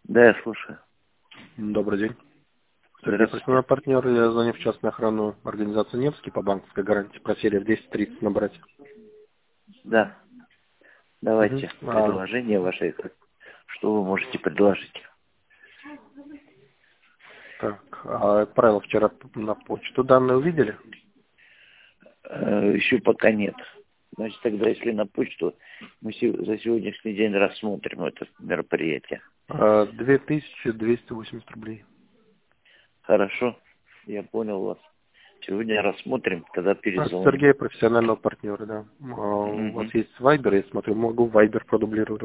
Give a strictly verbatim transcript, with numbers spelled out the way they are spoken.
Да, я слушаю. Добрый день. Сергей, Здравствуйте. основной партнер, я звоню в частную охрану организации Невский по банковской гарантии. Просили в десять тридцать набрать. Да. Угу. Давайте А, предложение ваше. Что вы можете предложить? так, а отправил вчера на почту. Данные увидели? Э, еще пока нет. Значит, тогда, если на почту, мы се- за сегодняшний день рассмотрим это мероприятие. А, две тысячи двести восемьдесят рублей. Хорошо? Я понял вас. Сегодня рассмотрим, тогда А, перезвоним. Сергей, профессионального партнера, да. А, у вас Мгм. есть Вайбер, я смотрю, могу Вайбер продублировать.